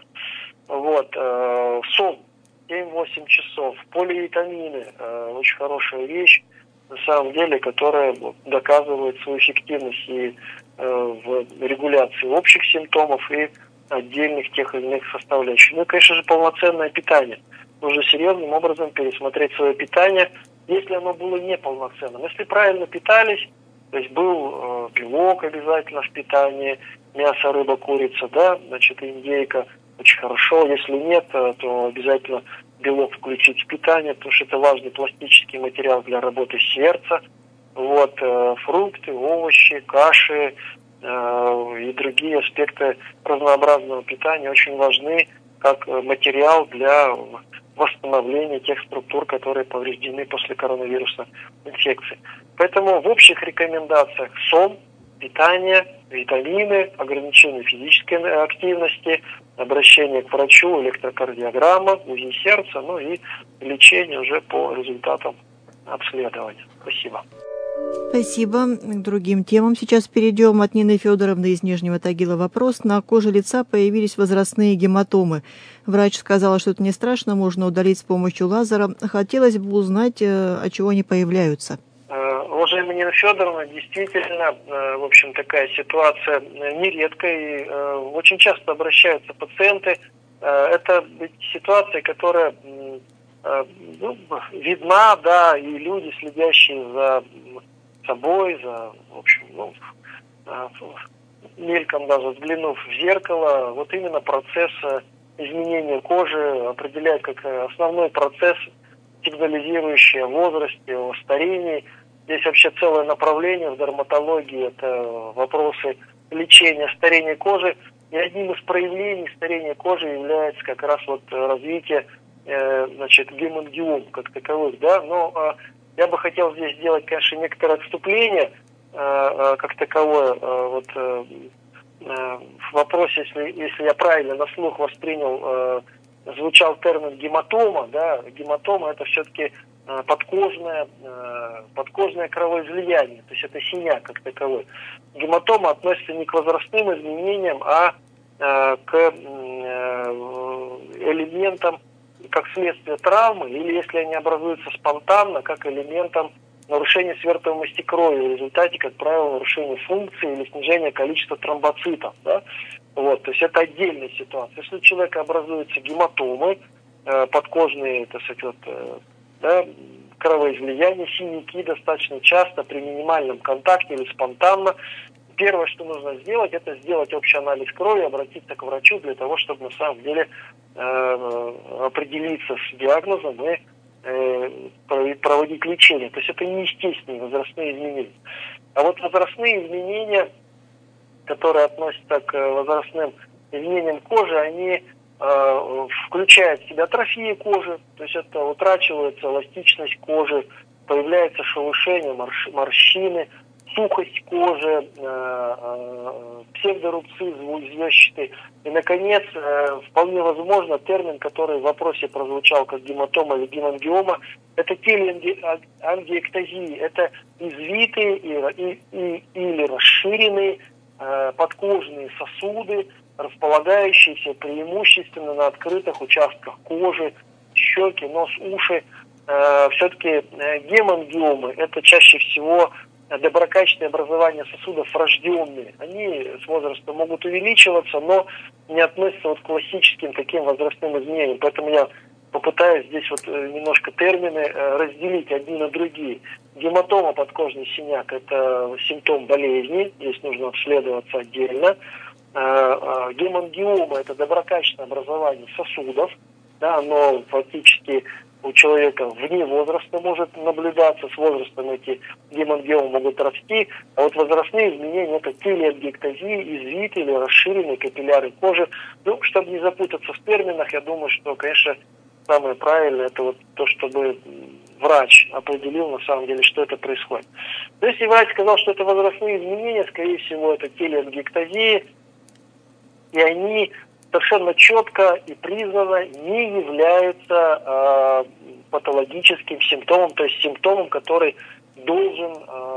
Сон 7-8 часов, поливитамины, очень хорошая вещь, на самом деле, которая доказывает свою эффективность и в регуляции общих симптомов и отдельных тех или иных составляющих. И, конечно же, полноценное питание. Нужно серьезным образом пересмотреть свое питание, если оно было неполноценным. Если правильно питались, то есть был белок обязательно в питании, мясо, рыба, курица, индейка, очень хорошо. Если нет, то обязательно белок включить в питание, потому что это важный пластический материал для работы сердца. Фрукты, овощи, каши и другие аспекты разнообразного питания очень важны как материал для восстановления тех структур, которые повреждены после коронавирусной инфекции. Поэтому в общих рекомендациях сон, питание, витамины, ограничение физической активности, обращение к врачу, электрокардиограмма, УЗИ сердца, и лечение уже по результатам обследования. Спасибо. Спасибо. К другим темам сейчас перейдем. От Нины Федоровны из Нижнего Тагила вопрос. На коже лица появились возрастные гематомы. Врач сказала, что это не страшно, можно удалить с помощью лазера. Хотелось бы узнать, от чего они появляются. Уважаемая Нина Федоровна, действительно, в общем, такая ситуация нередкая, и очень часто обращаются пациенты. Это ситуация, которая видна, и люди, следящие за собой, в общем, мельком даже взглянув в зеркало, именно процесс изменения кожи определяет как основной процесс, сигнализирующий о возрасте, о старении. Здесь вообще целое направление в дерматологии, это вопросы лечения старения кожи. И одним из проявлений старения кожи является как раз развитие гемангиом как таковых, но я бы хотел здесь сделать, конечно, некоторое отступление как таковое. В вопросе, если я правильно на слух воспринял, звучал термин гематома, гематома это все-таки подкожное кровоизлияние, то есть это синяк как таковой. Гематома относится не к возрастным изменениям, а к элементам, как следствие травмы, или если они образуются спонтанно, как элементам нарушения свертываемости крови, в результате, как правило, нарушения функции или снижения количества тромбоцитов. Да? Вот, то есть это отдельная ситуация. Если у человека образуются гематомы, подкожные, так сказать, кровоизлияния, синяки достаточно часто при минимальном контакте или спонтанно, первое, что нужно сделать, это сделать общий анализ крови, обратиться к врачу для того, чтобы на самом деле определиться с диагнозом и проводить лечение. То есть это неестественные возрастные изменения. А вот возрастные изменения, которые относятся к возрастным изменениям кожи, они включают в себя атрофию кожи, то есть это утрачивается эластичность кожи, появляется шелушение, морщины, сухость кожи, псевдорубцы звездчатые. И, наконец, вполне возможно, термин, который в вопросе прозвучал как гематома или гемангиома, это телеангиэктазии. Это извитые или расширенные подкожные сосуды, располагающиеся преимущественно на открытых участках кожи, щеки, нос, уши. Все-таки гемангиомы – это чаще всего доброкачественные образования сосудов врожденные. Они с возрастом могут увеличиваться, но не относятся к классическим таким возрастным изменениям. Поэтому я попытаюсь здесь немножко термины разделить одни на другие. Гематома, подкожный синяк – это симптом болезни, здесь нужно обследоваться отдельно. Гемангиома – это доброкачественное образование сосудов, да, но фактически у человека вне возраста может наблюдаться, с возрастом эти гемангиомы могут расти, а вот возрастные изменения – это телеангиэктазии, извиты или расширенные капилляры кожи. Ну, чтобы не запутаться в терминах, я думаю, что, конечно, самое правильное – это то, чтобы врач определил на самом деле, что это происходит. То есть, если врач сказал, что это возрастные изменения, скорее всего, это телеангиэктазии, и они совершенно четко и признанно не являются патологическим симптомом, то есть симптомом, который должен,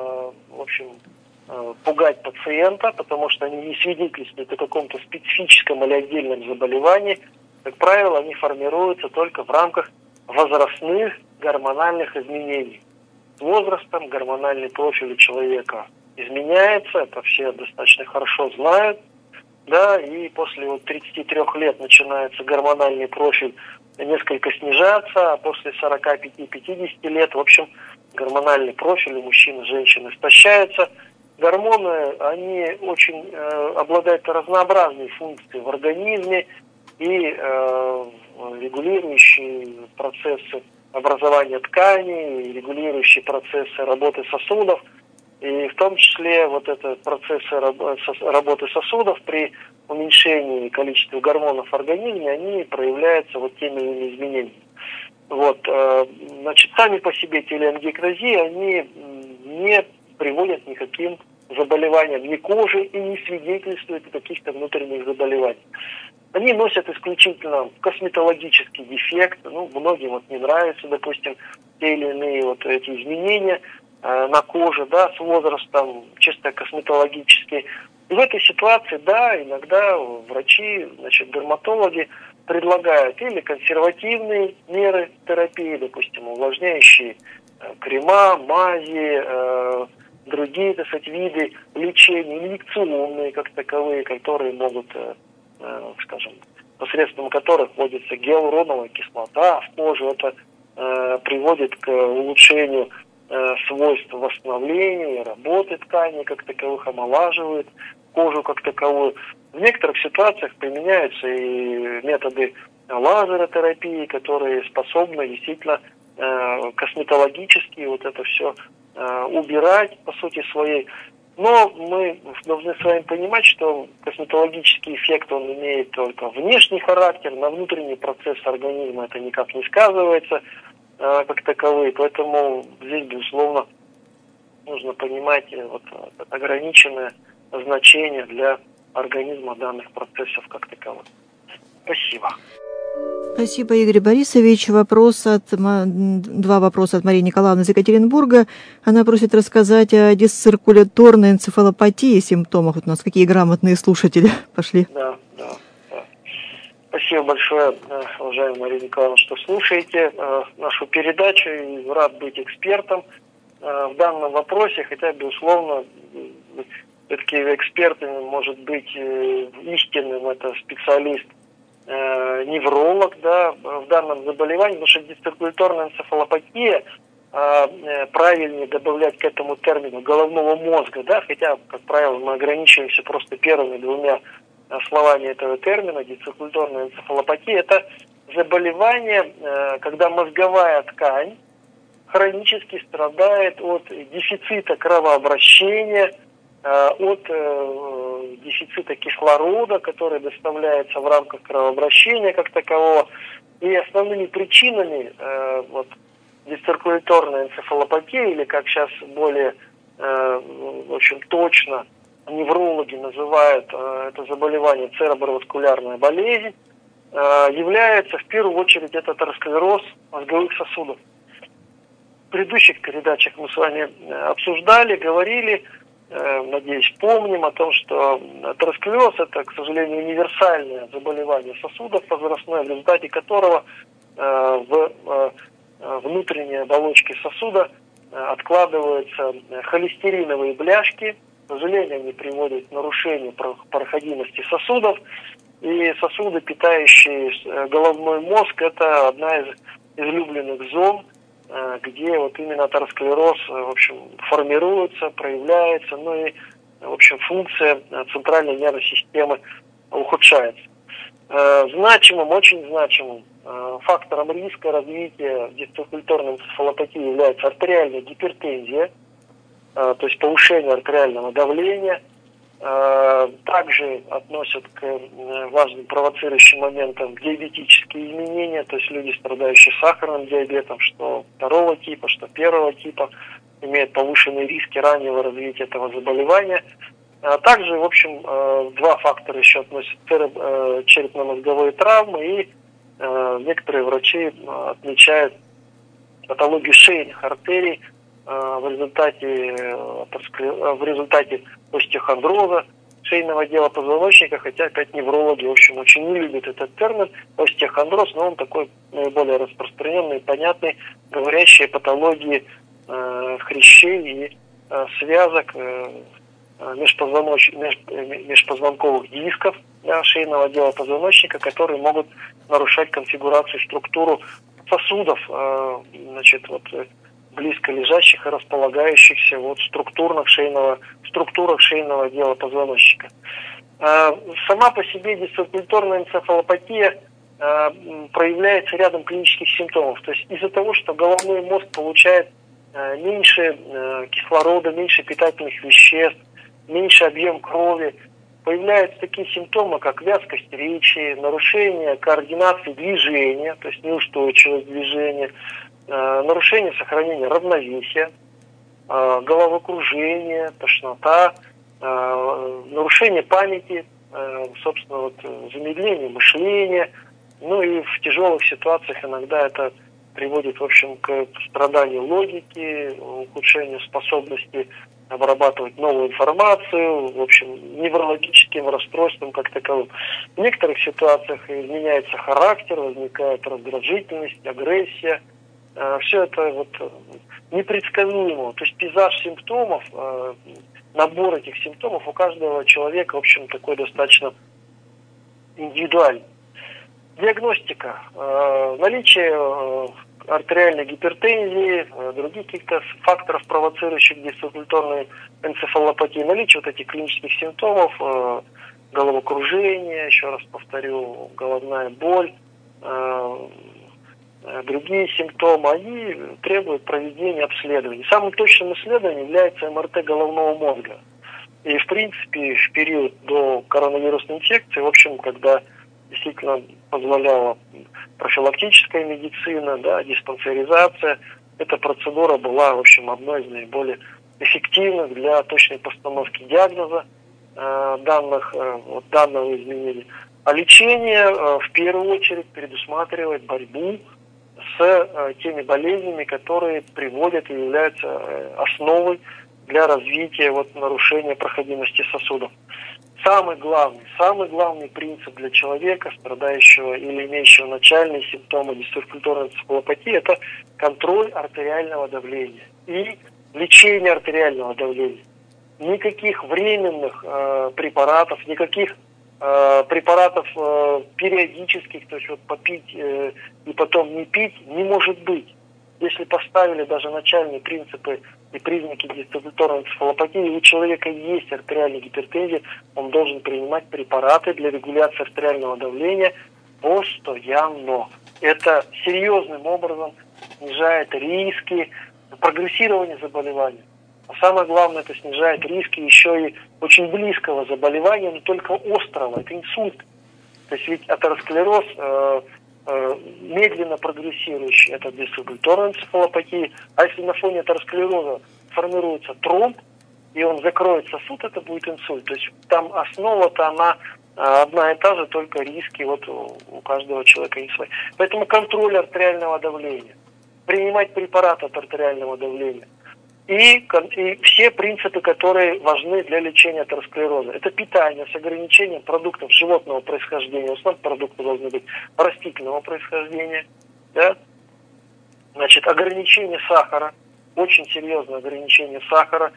пугать пациента, потому что они не свидетельствуют о каком-то специфическом или отдельном заболевании. Как правило, они формируются только в рамках возрастных гормональных изменений. С возрастом гормональный профиль у человека изменяется, это все достаточно хорошо знают. Да, и после 33 лет начинается гормональный профиль несколько снижаться, а после 45-50 лет, в общем, гормональный профиль у мужчин и женщин истощается. Гормоны, они очень обладают разнообразной функцией в организме и регулирующие процессы образования тканей, регулирующие процессы работы сосудов. И в том числе это процессы работы сосудов при уменьшении количества гормонов в организме, они проявляются теми или иными изменениями. Сами по себе телеангиэктазии, они не приводят к никаким заболеваниям ни кожи и не свидетельствуют о каких-то внутренних заболеваниях. Они носят исключительно косметологический дефект. Многим не нравятся, допустим, те или иные эти изменения на коже, да, с возрастом, чисто косметологически. И в этой ситуации, да, иногда врачи, дерматологи предлагают или консервативные меры терапии, допустим, увлажняющие крема, мази, другие, виды лечения, инъекционные как таковые, которые могут, посредством которых вводится гиалуроновая кислота в кожу. Это приводит к улучшению свойств восстановления и работы тканей как таковых, омолаживает кожу как таковую. В некоторых ситуациях применяются и методы лазеротерапии, которые способны действительно косметологически это все убирать по сути своей. Но мы должны с вами понимать, что косметологический эффект, он имеет только внешний характер, на внутренний процесс организма это никак не сказывается как таковые. Поэтому здесь, безусловно, нужно понимать ограниченное значение для организма данных процессов как таковых. Спасибо. Спасибо, Игорь Борисович. Два вопроса от Марии Николаевны из Екатеринбурга. Она просит рассказать о дисциркуляторной энцефалопатии, симптомах. Вот у нас какие грамотные слушатели пошли. Да. Спасибо большое, уважаемая Мария Николаевна, что слушаете нашу передачу. И рад быть экспертом в данном вопросе, хотя, безусловно, все-таки экспертом может быть истинным это специалист, невролог, да, в данном заболевании, потому что дисциркуляторная энцефалопатия, правильнее добавлять к этому термину головного мозга, да, хотя, как правило, мы ограничиваемся просто первыми двумя словами этого термина. Дисциркуляторная энцефалопатия – это заболевание, когда мозговая ткань хронически страдает от дефицита кровообращения, от дефицита кислорода, который доставляется в рамках кровообращения как такового. И основными причинами дисциркуляторной энцефалопатии, или как сейчас более точно неврологи называют это заболевание цереброваскулярная болезнь, является в первую очередь это атеросклероз мозговых сосудов. В предыдущих передачах мы с вами обсуждали, говорили, надеюсь, помним о том, что атеросклероз – это, к сожалению, универсальное заболевание сосудов возрастное, в результате которого в внутренней оболочке сосуда откладываются холестериновые бляшки. К сожалению, они приводят к нарушению проходимости сосудов. И сосуды, питающие головной мозг, это одна из излюбленных зон, где вот именно атеросклероз, в общем, формируется, проявляется, ну и, в общем, функция центральной нервной системы ухудшается. Значимым, очень значимым фактором риска развития дисциркуляторной энцефалопатии является артериальная гипертензия, то есть повышение артериального давления. Также относят к важным провоцирующим моментам диабетические изменения, то есть люди, страдающие сахарным диабетом, что второго типа, что первого типа, имеют повышенные риски раннего развития этого заболевания. Также, в общем, два фактора еще относят черепно-мозговые травмы, и некоторые врачи отмечают патологию шейных артерий в результате остеохондроза шейного отдела позвоночника, хотя опять неврологи, в общем, очень не любят этот термин остеохондроз, но он такой наиболее распространенный и понятный, говорящий о патологии хрящей и связок межпозвонковых дисков шейного отдела позвоночника, которые могут нарушать конфигурацию, структуру сосудов, близко лежащих и располагающихся в структурах шейного отдела позвоночника. Сама по себе дисциркуляторная энцефалопатия проявляется рядом клинических симптомов. То есть из-за того, что головной мозг получает меньше кислорода, меньше питательных веществ, меньше объем крови, появляются такие симптомы, как вязкость речи, нарушение координации движения, то есть неустойчивость движения, нарушение сохранения равновесия, головокружение, тошнота, нарушение памяти, собственно, замедление мышления. Ну и в тяжелых ситуациях иногда это приводит, в общем, к страданию логики, ухудшению способности обрабатывать новую информацию, в общем, неврологическим расстройством как таковым. В некоторых ситуациях изменяется характер, возникает раздражительность, агрессия. Все это непредсказуемо. То есть пейзаж симптомов, набор этих симптомов у каждого человека, в общем, такой достаточно индивидуальный. Диагностика. Наличие артериальной гипертензии, других каких-то факторов, провоцирующих дисциркуляторную энцефалопатию, наличие этих клинических симптомов, головокружение, еще раз повторю, головная боль, другие симптомы, они требуют проведения обследований. Самым точным исследованием является МРТ головного мозга. И, в принципе, в период до коронавирусной инфекции, в общем, когда действительно позволяла профилактическая медицина, диспансеризация, эта процедура была, в общем, одной из наиболее эффективных для точной постановки диагноза данного изменения. А лечение в первую очередь предусматривает борьбу с теми болезнями, которые приводят и являются основой для развития нарушения проходимости сосудов. Самый главный принцип для человека, страдающего или имеющего начальные симптомы дистрибуторной энцефалопатии, это контроль артериального давления и лечение артериального давления. Никаких временных препаратов, никаких препаратов периодических, то есть попить и потом не пить, не может быть. Если поставили даже начальные принципы и признаки дистрибуторной энцефалопатии, у человека есть артериальная гипертензия, он должен принимать препараты для регуляции артериального давления постоянно. Это серьезным образом снижает риски прогрессирования заболевания. А самое главное, это снижает риски еще и очень близкого заболевания, но только острого, это инсульт. То есть ведь атеросклероз медленно прогрессирующий, это дистрибуторная энцефалопатия, а если на фоне атеросклероза формируется тромб, и он закроет сосуд, это будет инсульт. То есть там основа-то она одна и та же, только риски у каждого человека не свои. Поэтому контроль артериального давления, принимать препараты от артериального давления и все принципы, которые важны для лечения атеросклероза. Это питание с ограничением продуктов животного происхождения. В основном продукты должны быть растительного происхождения. Да? Значит, ограничение сахара, очень серьезное ограничение сахара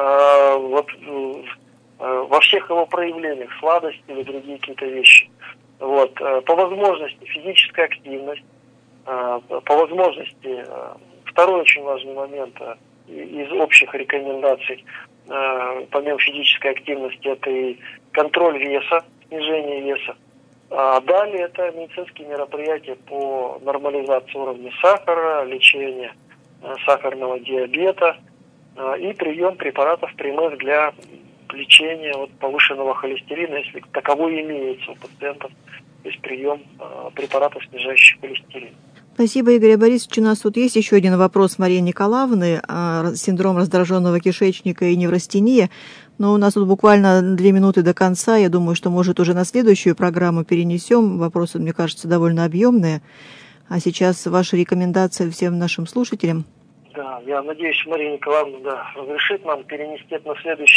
во всех его проявлениях, сладость или другие какие-то вещи. По возможности физическая активность, по возможности, второй очень важный момент из общих рекомендаций, помимо физической активности, это и контроль веса, снижение веса. А далее это медицинские мероприятия по нормализации уровня сахара, лечение сахарного диабета и прием препаратов прямых для лечения повышенного холестерина, если таковой имеется у пациентов, есть прием препаратов, снижающих холестерин. Спасибо, Игорь Борисович. У нас тут есть еще один вопрос Марии Николаевны. Синдром раздраженного кишечника и неврастения. Но у нас тут буквально 2 минуты до конца. Я думаю, что, может, уже на следующую программу перенесем. Вопросы, мне кажется, довольно объемные. А сейчас ваши рекомендации всем нашим слушателям. Да, я надеюсь, Мария Николаевна разрешит нам перенести это на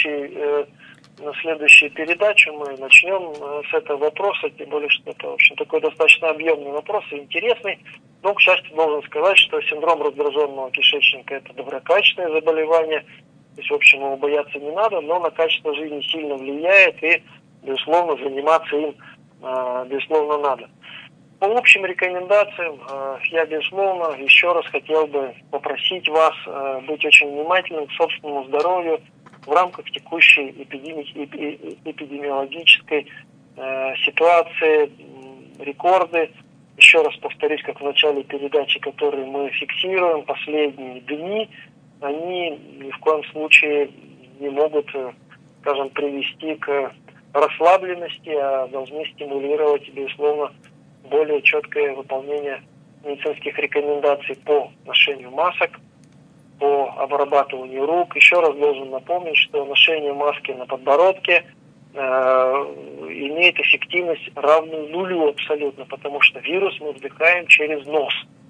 следующую передачу. Мы начнем с этого вопроса, тем более, что это, в общем, такой достаточно объемный вопрос и интересный. Но, к счастью, должен сказать, что синдром раздраженного кишечника – это доброкачественное заболевание. То есть, в общем, его бояться не надо, но на качество жизни сильно влияет, и, безусловно, заниматься им, безусловно, надо. По общим рекомендациям, я, безусловно, еще раз хотел бы попросить вас быть очень внимательным к собственному здоровью в рамках текущей эпидемиологической ситуации, рекорды. Еще раз повторюсь, как в начале передачи, которые мы фиксируем, последние дни, они ни в коем случае не могут, скажем, привести к расслабленности, а должны стимулировать, безусловно, более четкое выполнение медицинских рекомендаций по ношению масок, по обрабатыванию рук. Еще раз должен напомнить, что ношение маски на подбородке имеет эффективность равную нулю абсолютно, потому что вирус мы вдыхаем через нос.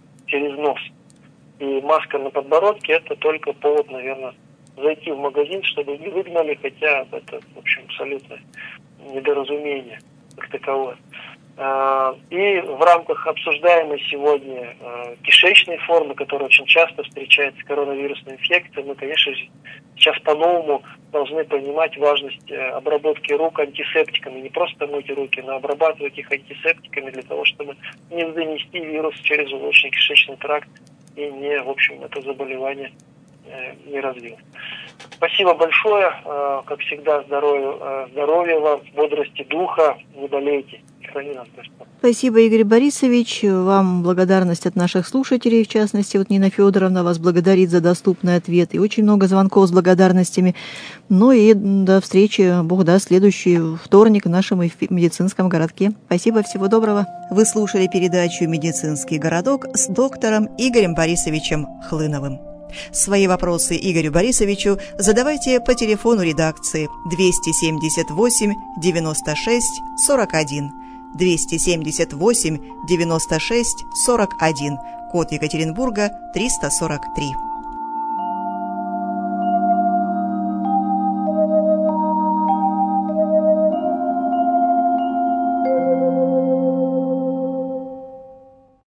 И маска на подбородке – это только повод, наверное, зайти в магазин, чтобы не выгнали, хотя это, в общем, абсолютно недоразумение как таковое. И в рамках обсуждаемой сегодня кишечной формы, которая очень часто встречается коронавирусной инфекцией, мы, конечно же, сейчас по-новому должны понимать важность обработки рук антисептиками. Не просто мыть руки, но обрабатывать их антисептиками для того, чтобы не занести вирус через желудочно-кишечный тракт и не, в общем, это заболевание не развил. Спасибо большое. Как всегда, здоровья вам, бодрости духа, не болейте. Храни нас Господь. Спасибо, Игорь Борисович. Вам благодарность от наших слушателей, в частности, Нина Федоровна вас благодарит за доступный ответ. И очень много звонков с благодарностями. Ну и до встречи, Бог даст, следующий вторник в нашем медицинском городке. Спасибо, всего доброго. Вы слушали передачу «Медицинский городок» с доктором Игорем Борисовичем Хлыновым. Свои вопросы Игорю Борисовичу задавайте по телефону редакции 278 96 41. 278 96 41, код Екатеринбурга 343.